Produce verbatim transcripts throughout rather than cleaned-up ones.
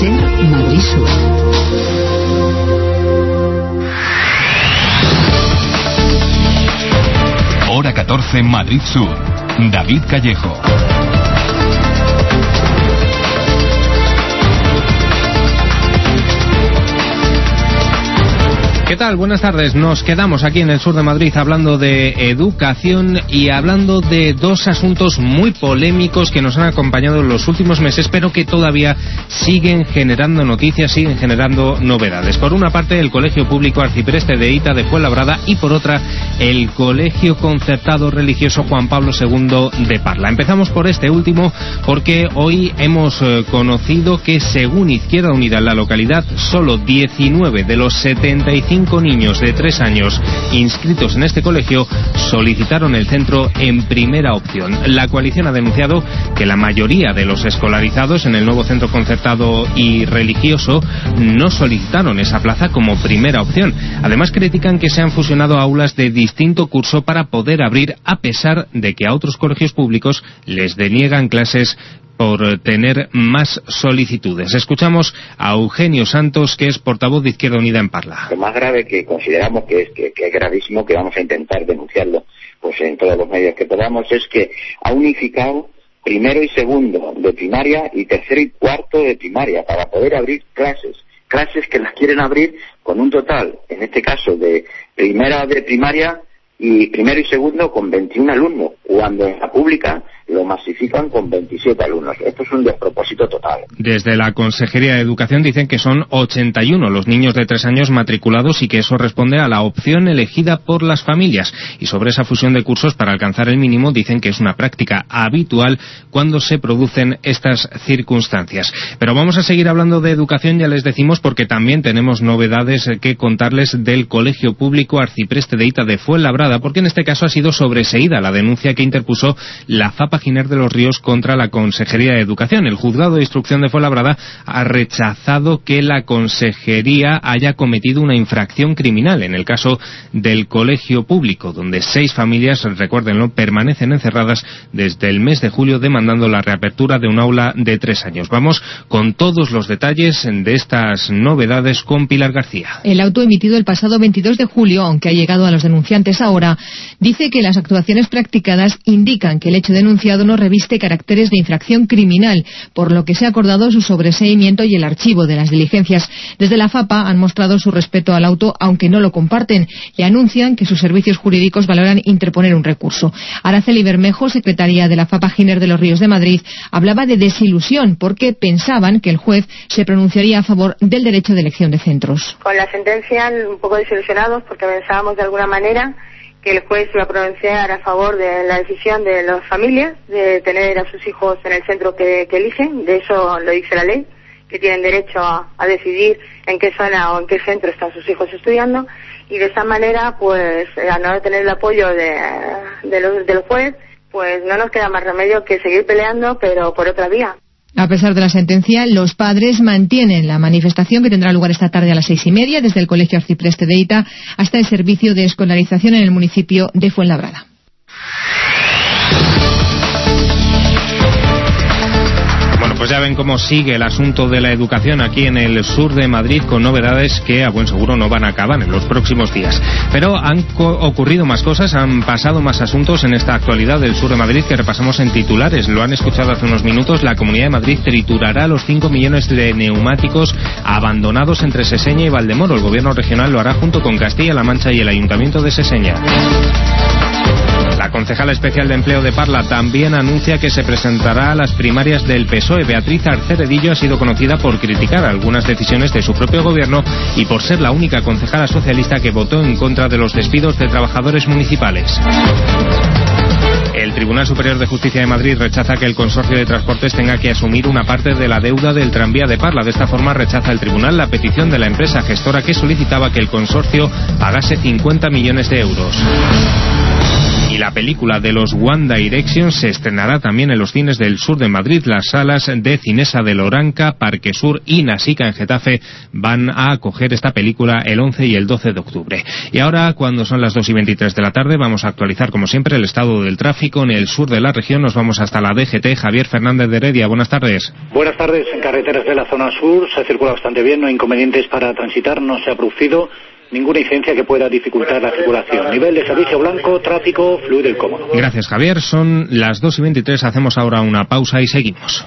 SER Madrid Sur. Hora catorce, Madrid Sur. David Callejo. ¿Qué tal? Buenas tardes. Nos quedamos aquí en el sur de Madrid hablando de educación y hablando de dos asuntos muy polémicos que nos han acompañado en los últimos meses, pero que todavía siguen generando noticias, siguen generando novedades. Por una parte, el Colegio Público Arcipreste de Hita de Fuenlabrada y por otra, el Colegio Concertado Religioso Juan Pablo segundo de Parla. Empezamos por este último porque hoy hemos eh, conocido que, según Izquierda Unida en la localidad, solo diecinueve de los setenta y cinco niños de tres años inscritos en este colegio solicitaron el centro en primera opción. La coalición ha denunciado que la mayoría de los escolarizados en el nuevo centro concertado y religioso no solicitaron esa plaza como primera opción. Además, critican que se han fusionado aulas de distinto curso para poder abrir, a pesar de que a otros colegios públicos les deniegan clases por tener más solicitudes. Escuchamos a Eugenio Santos, que es portavoz de Izquierda Unida en Parla. Lo más grave, que consideramos que es, que, que es gravísimo, que vamos a intentar denunciarlo pues en todos los medios que podamos, es que ha unificado primero y segundo de primaria y tercero y cuarto de primaria para poder abrir clases. Clases que las quieren abrir con un total, en este caso, de primera de primaria y primero y segundo con veintiún alumnos, cuando en la pública lo masifican con veintisiete alumnos. Esto es un despropósito total. Desde la Consejería de Educación dicen que son ochenta y uno los niños de tres años matriculados y que eso responde a la opción elegida por las familias. Y sobre esa fusión de cursos para alcanzar el mínimo dicen que es una práctica habitual cuando se producen estas circunstancias. Pero vamos a seguir hablando de educación, ya les decimos, porque también tenemos novedades que contarles del Colegio Público Arcipreste de Hita de Fuenlabrada, porque en este caso ha sido sobreseída la denuncia que interpuso la FAPA Giner de los Ríos contra la Consejería de Educación. El Juzgado de Instrucción de Fuenlabrada ha rechazado que la Consejería haya cometido una infracción criminal en el caso del colegio público, donde seis familias, recuérdenlo, permanecen encerradas desde el mes de julio demandando la reapertura de un aula de tres años. Vamos con todos los detalles de estas novedades con Pilar García. El auto emitido el pasado veintidós de julio, aunque ha llegado a los denunciantes ahora, dice que las actuaciones practicadas indican que el hecho denunciado no reviste caracteres de infracción criminal, por lo que se ha acordado su sobreseimiento y el archivo de las diligencias. Desde la FAPA han mostrado su respeto al auto, aunque no lo comparten, y anuncian que sus servicios jurídicos valoran interponer un recurso. Araceli Bermejo, secretaria de la FAPA Giner de los Ríos de Madrid, hablaba de desilusión porque pensaban que el juez se pronunciaría a favor del derecho de elección de centros. Con la sentencia un poco desilusionados porque pensábamos de alguna manera que el juez iba a pronunciar a favor de la decisión de las familias de tener a sus hijos en el centro que, que eligen. De eso lo dice la ley, que tienen derecho a, a decidir en qué zona o en qué centro están sus hijos estudiando, y de esa manera, pues, al no tener el apoyo de, de los, del juez, pues no nos queda más remedio que seguir peleando, pero por otra vía. A pesar de la sentencia, los padres mantienen la manifestación que tendrá lugar esta tarde a las seis y media desde el Colegio Arcipreste de Hita hasta el servicio de escolarización en el municipio de Fuenlabrada. Pues ya ven cómo sigue el asunto de la educación aquí en el sur de Madrid, con novedades que a buen seguro no van a acabar en los próximos días. Pero han ocurrido más cosas, han pasado más asuntos en esta actualidad del sur de Madrid que repasamos en titulares. Lo han escuchado hace unos minutos. La Comunidad de Madrid triturará los cinco millones de neumáticos abandonados entre Seseña y Valdemoro. El gobierno regional lo hará junto con Castilla-La Mancha y el Ayuntamiento de Seseña. La concejala especial de Empleo de Parla también anuncia que se presentará a las primarias del P S O E. Beatriz Arceredillo ha sido conocida por criticar algunas decisiones de su propio gobierno y por ser la única concejala socialista que votó en contra de los despidos de trabajadores municipales. El Tribunal Superior de Justicia de Madrid rechaza que el Consorcio de Transportes tenga que asumir una parte de la deuda del tranvía de Parla. De esta forma rechaza el tribunal la petición de la empresa gestora que solicitaba que el consorcio pagase cincuenta millones de euros. Y la película de los One Direction se estrenará también en los cines del sur de Madrid. Las salas de Cinesa de Loranca, Parque Sur y Nasica en Getafe van a acoger esta película el once y el doce de octubre. Y ahora, cuando son las dos y veintitrés de la tarde, vamos a actualizar como siempre el estado del tráfico en el sur de la región. Nos vamos hasta la D G T. Javier Fernández de Heredia, buenas tardes. Buenas tardes. En carreteras de la zona sur se circula bastante bien, no hay inconvenientes para transitar, no se ha producido ninguna incidencia que pueda dificultar la circulación. Nivel de servicio blanco, tráfico fluido y cómodo. Gracias, Javier. Son las dos y veintitrés, hacemos ahora una pausa y seguimos.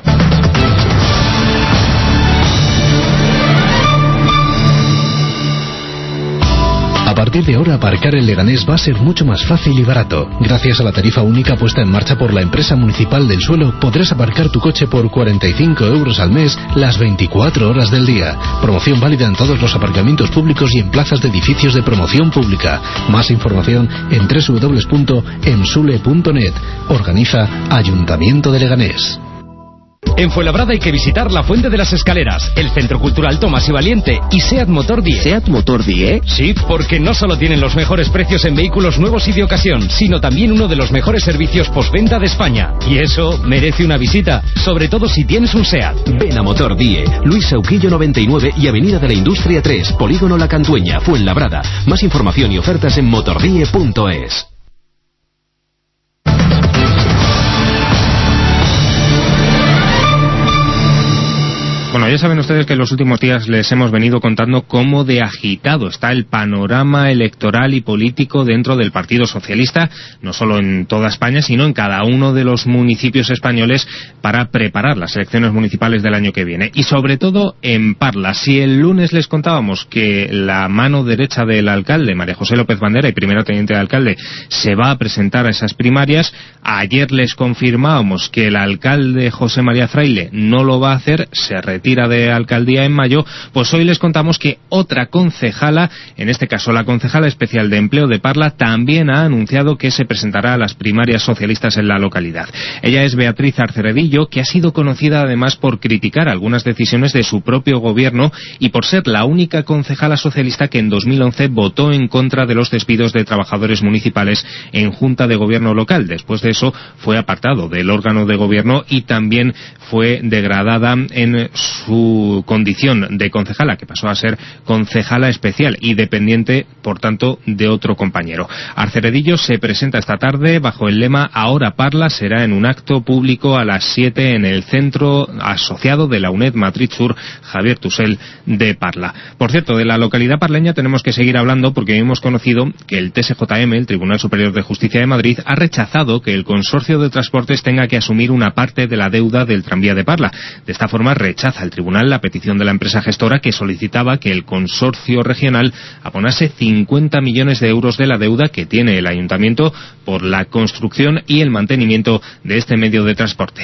A partir de ahora, aparcar en Leganés va a ser mucho más fácil y barato. Gracias a la tarifa única puesta en marcha por la empresa municipal del suelo, podrás aparcar tu coche por cuarenta y cinco euros al mes las veinticuatro horas del día. Promoción válida en todos los aparcamientos públicos y en plazas de edificios de promoción pública. Más información en doble u doble u doble u punto emsule punto net. Organiza Ayuntamiento de Leganés. En Fuenlabrada hay que visitar la Fuente de las Escaleras, el Centro Cultural Tomás y Valiente y SEAT Motor Die. ¿SEAT Motor Die? Sí, porque no solo tienen los mejores precios en vehículos nuevos y de ocasión, sino también uno de los mejores servicios postventa de España. Y eso merece una visita, sobre todo si tienes un SEAT. Ven a Motor Die, Luis Sauquillo noventa y nueve y Avenida de la Industria tres, Polígono La Cantueña, Fuenlabrada. Más información y ofertas en motordie punto es. Bueno, ya saben ustedes que en los últimos días les hemos venido contando cómo de agitado está el panorama electoral y político dentro del Partido Socialista, no solo en toda España, sino en cada uno de los municipios españoles para preparar las elecciones municipales del año que viene. Y sobre todo en Parla. Si el lunes les contábamos que la mano derecha del alcalde, María José López Bandera y primera teniente de alcalde, se va a presentar a esas primarias, ayer les confirmábamos que el alcalde José María Fraile no lo va a hacer, se retira de alcaldía en mayo, pues hoy les contamos que otra concejala, en este caso la concejala especial de empleo de Parla, también ha anunciado que se presentará a las primarias socialistas en la localidad. Ella es Beatriz Arceredillo, que ha sido conocida además por criticar algunas decisiones de su propio gobierno y por ser la única concejala socialista que en dos mil once votó en contra de los despidos de trabajadores municipales en Junta de Gobierno local. Después de eso fue apartado del órgano de gobierno y también fue degradada en su condición de concejala, que pasó a ser concejala especial y dependiente, por tanto, de otro compañero. Arceredillo se presenta esta tarde bajo el lema Ahora Parla. Será en un acto público a las siete en el centro asociado de la UNED Madrid Sur, Javier Tusell de Parla. Por cierto, de la localidad parleña tenemos que seguir hablando porque hemos conocido que el T S J M, el Tribunal Superior de Justicia de Madrid, ha rechazado que el Consorcio de Transportes tenga que asumir una parte de la deuda del tranvía de Parla. De esta forma rechaza el tribunal la petición de la empresa gestora que solicitaba que el consorcio regional abonase cincuenta millones de euros de la deuda que tiene el ayuntamiento por la construcción y el mantenimiento de este medio de transporte.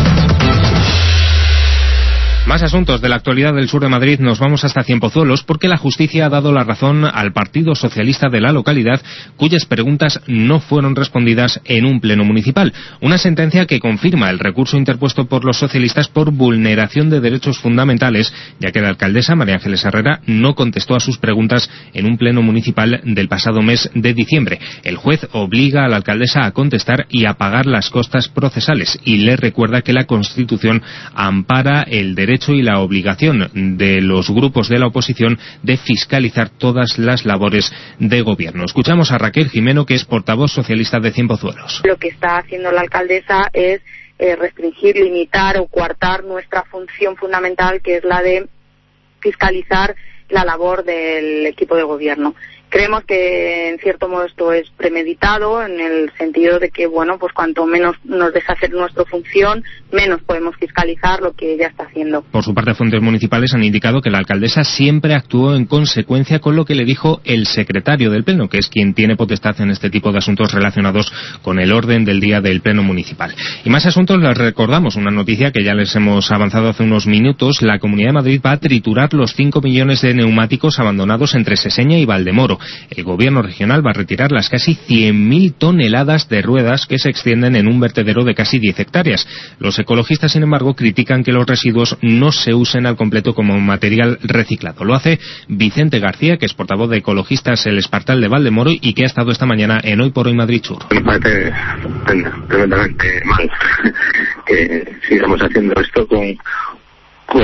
Más asuntos de la actualidad del sur de Madrid. Nos vamos hasta Cienpozuelos porque la justicia ha dado la razón al Partido Socialista de la localidad, cuyas preguntas no fueron respondidas en un pleno municipal. Una sentencia que confirma el recurso interpuesto por los socialistas por vulneración de derechos fundamentales, ya que la alcaldesa María Ángeles Herrera no contestó a sus preguntas en un pleno municipal del pasado mes de diciembre. El juez obliga a la alcaldesa a contestar y a pagar las costas procesales y le recuerda que la Constitución ampara el derecho y la obligación de los grupos de la oposición de fiscalizar todas las labores de gobierno. Escuchamos a Raquel Jimeno, que es portavoz socialista de Cienpozuelos. Lo que está haciendo la alcaldesa es eh, restringir, limitar o coartar nuestra función fundamental, que es la de fiscalizar la labor del equipo de gobierno. Creemos que en cierto modo esto es premeditado, en el sentido de que, bueno, pues cuanto menos nos deja hacer nuestra función, menos podemos fiscalizar lo que ella está haciendo. Por su parte, fuentes municipales han indicado que la alcaldesa siempre actuó en consecuencia con lo que le dijo el secretario del Pleno, que es quien tiene potestad en este tipo de asuntos relacionados con el orden del día del Pleno municipal. Y más asuntos, les recordamos una noticia que ya les hemos avanzado hace unos minutos. La Comunidad de Madrid va a triturar los cinco millones de neumáticos abandonados entre Seseña y Valdemoro. Metro. El gobierno regional va a retirar las casi cien mil toneladas de ruedas que se extienden en un vertedero de casi diez hectáreas. Los ecologistas, sin embargo, critican que los residuos no se usen al completo como material reciclado. Lo hace Vicente García, que es portavoz de Ecologistas El Espartal de Valdemoro y que ha estado esta mañana en Hoy por Hoy Madrid Sur. Me parece tremendamente mal que sigamos haciendo esto con con,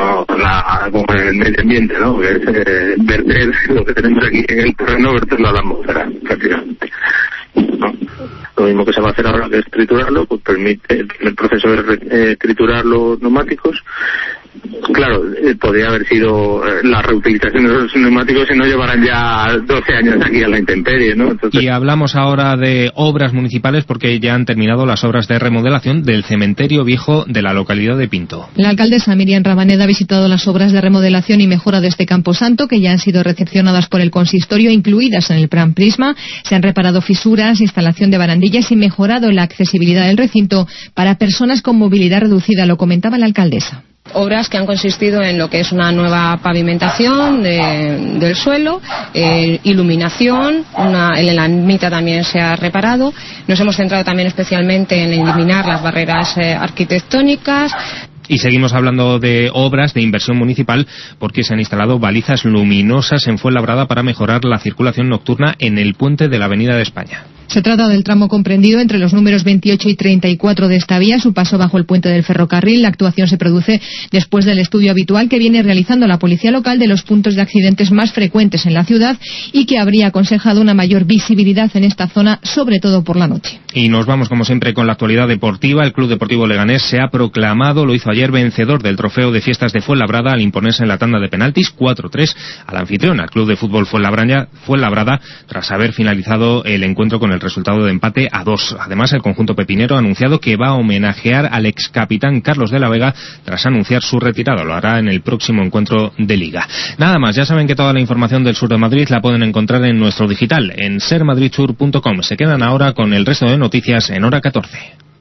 la, con el medio ambiente, ¿no? Que es eh, verter lo que tenemos aquí en el terreno, verterlo a la atmósfera, prácticamente, ¿no? Lo mismo que se va a hacer ahora, que es triturarlo, pues permite el proceso de eh, triturar los neumáticos. Claro, eh, podría haber sido eh, la reutilización de los neumáticos y no llevarán ya doce años aquí a la intemperie, ¿no? Entonces... Y hablamos ahora de obras municipales porque ya han terminado las obras de remodelación del cementerio viejo de la localidad de Pinto. La alcaldesa Miriam Rabaneda ha visitado las obras de remodelación y mejora de este camposanto, que ya han sido recepcionadas por el consistorio, incluidas en el plan Prisma. Se han reparado fisuras, instalación de barandillas y mejorado la accesibilidad del recinto para personas con movilidad reducida, lo comentaba la alcaldesa. Obras que han consistido en lo que es una nueva pavimentación de, del suelo, eh, iluminación, una, el elamita también se ha reparado. Nos hemos centrado también especialmente en eliminar las barreras eh, arquitectónicas. Y seguimos hablando de obras de inversión municipal porque se han instalado balizas luminosas en Fuenlabrada para mejorar la circulación nocturna en el puente de la Avenida de España. Se trata del tramo comprendido entre los números veintiocho y treinta y cuatro de esta vía, su paso bajo el puente del ferrocarril. La actuación se produce después del estudio habitual que viene realizando la policía local de los puntos de accidentes más frecuentes en la ciudad y que habría aconsejado una mayor visibilidad en esta zona, sobre todo por la noche. Y nos vamos, como siempre, con la actualidad deportiva. El Club Deportivo Leganés se ha proclamado, lo hizo ayer, vencedor del trofeo de fiestas de Fuenlabrada al imponerse en la tanda de penaltis cuatro tres al anfitrión, al Club de Fútbol Fuenlabrada, Fuenlabrada, tras haber finalizado el encuentro con el resultado de empate a dos. Además, el conjunto pepinero ha anunciado que va a homenajear al ex capitán Carlos de la Vega tras anunciar su retirada. Lo hará en el próximo encuentro de Liga. Nada más, ya saben que toda la información del sur de Madrid la pueden encontrar en nuestro digital, en ser madrid sur punto com. Se quedan ahora con el resto de noticias en hora catorce.